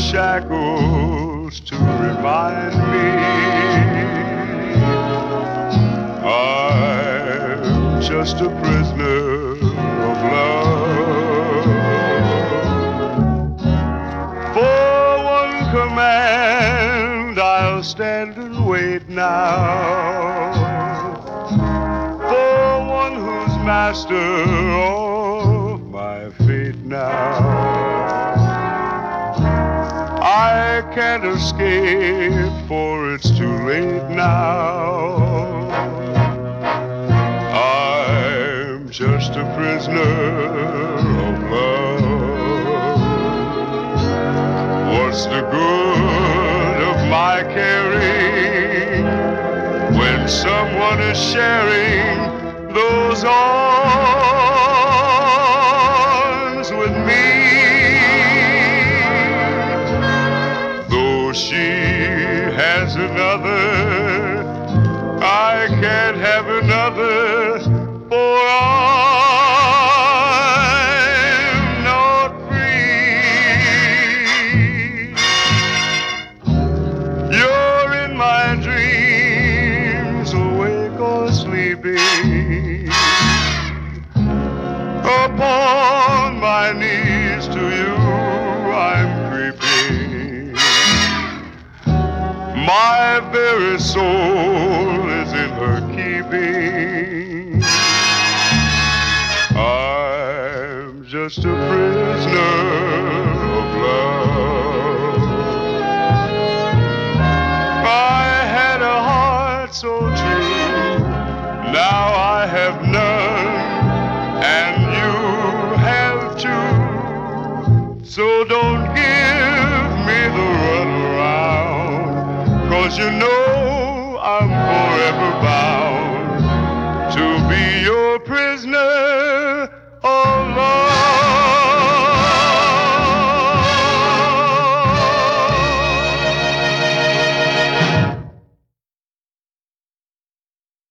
shackles to remind me I'm just a prisoner of love. For one command I'll stand and wait now, for one who's master of my fate now. I can't escape, for it's too late now. I'm just a prisoner of love. What's the good of my caring when someone is sharing those arms with me? Though she has another, I can't have another, for I'm not free. You're in my dreams, awake or sleeping. Upon my knees to you I'm creeping. My very soul is in her keeping. I'm just a prisoner of love. I had a heart so true, now I have none, and you have too. So don't give me the runaround, 'cause you know I'm forever bound to be your prisoner